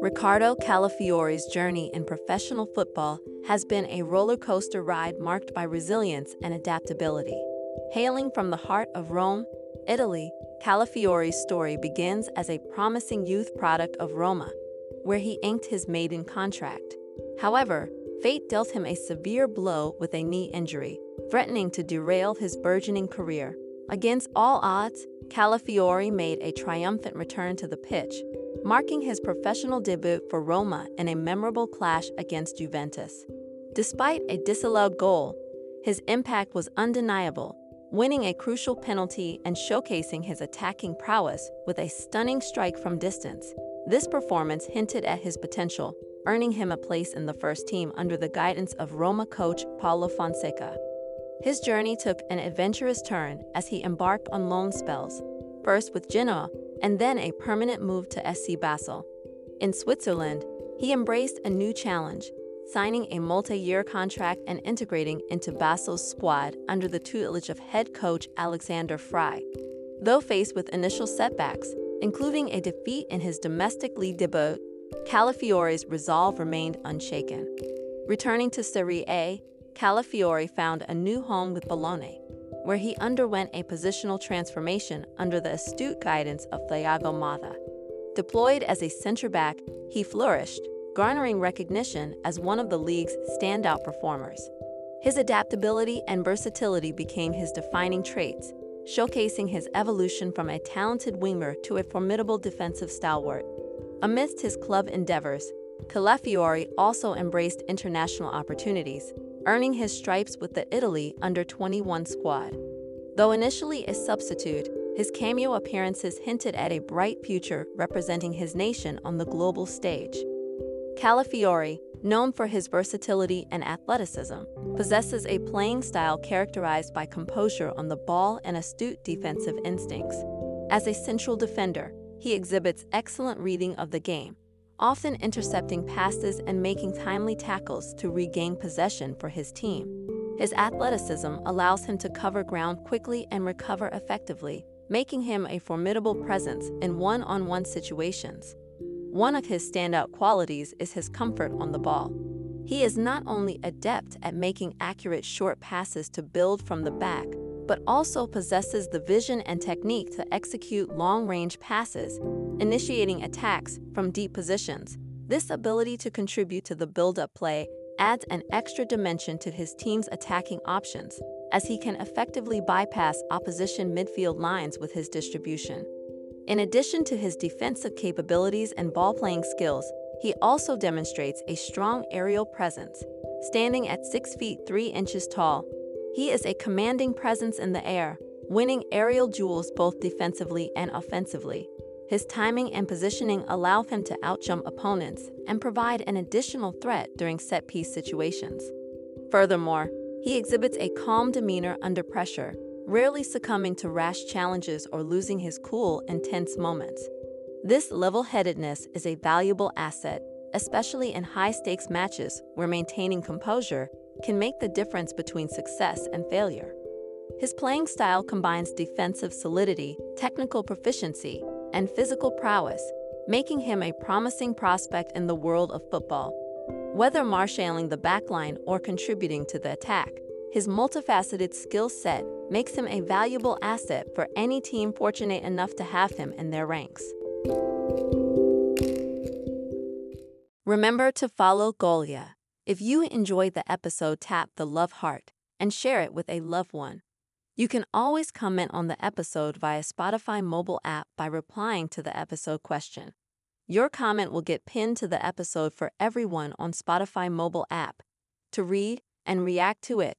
Ricardo Calafiori's journey in professional football has been a roller coaster ride marked by resilience and adaptability. Hailing from the heart of Rome, Italy, Calafiori's story begins as a promising youth product of Roma, where he inked his maiden contract. However, fate dealt him a severe blow with a knee injury, threatening to derail his burgeoning career. Against all odds, Calafiori made a triumphant return to the pitch, marking his professional debut for Roma in a memorable clash against Juventus. Despite a disallowed goal, his impact was undeniable, winning a crucial penalty and showcasing his attacking prowess with a stunning strike from distance. This performance hinted at his potential, earning him a place in the first team under the guidance of Roma coach Paulo Fonseca. His journey took an adventurous turn as he embarked on loan spells, first with Genoa and then a permanent move to SC Basel. In Switzerland, he embraced a new challenge, signing a multi-year contract and integrating into Basel's squad under the tutelage of head coach Alexander Frei. Though faced with initial setbacks, including a defeat in his domestic league debut, Calafiori's resolve remained unshaken. Returning to Serie A, Calafiori found a new home with Bologna, where he underwent a positional transformation under the astute guidance of Thiago Motta. Deployed as a center-back, he flourished, garnering recognition as one of the league's standout performers. His adaptability and versatility became his defining traits, showcasing his evolution from a talented winger to a formidable defensive stalwart. Amidst his club endeavors, Calafiori also embraced international opportunities, earning his stripes with the Italy under-21 squad. Though initially a substitute, his cameo appearances hinted at a bright future representing his nation on the global stage. Calafiori, known for his versatility and athleticism, possesses a playing style characterized by composure on the ball and astute defensive instincts. As a central defender, he exhibits excellent reading of the game, often intercepting passes and making timely tackles to regain possession for his team. His athleticism allows him to cover ground quickly and recover effectively, making him a formidable presence in one-on-one situations. One of his standout qualities is his comfort on the ball. He is not only adept at making accurate short passes to build from the back, but also possesses the vision and technique to execute long-range passes, initiating attacks from deep positions. This ability to contribute to the build-up play adds an extra dimension to his team's attacking options, as he can effectively bypass opposition midfield lines with his distribution. In addition to his defensive capabilities and ball-playing skills, he also demonstrates a strong aerial presence. Standing at 6 feet 3 inches tall, he is a commanding presence in the air, winning aerial duels both defensively and offensively. His timing and positioning allow him to outjump opponents and provide an additional threat during set-piece situations. Furthermore, he exhibits a calm demeanor under pressure, rarely succumbing to rash challenges or losing his cool in tense moments. This level-headedness is a valuable asset, especially in high-stakes matches where maintaining composure can make the difference between success and failure. His playing style combines defensive solidity, technical proficiency, and physical prowess, making him a promising prospect in the world of football. Whether marshalling the backline or contributing to the attack, his multifaceted skill set makes him a valuable asset for any team fortunate enough to have him in their ranks. Remember to follow Golia. If you enjoyed the episode, tap the love heart and share it with a loved one. You can always comment on the episode via Spotify mobile app by replying to the episode question. Your comment will get pinned to the episode for everyone on Spotify mobile app to read and react to it.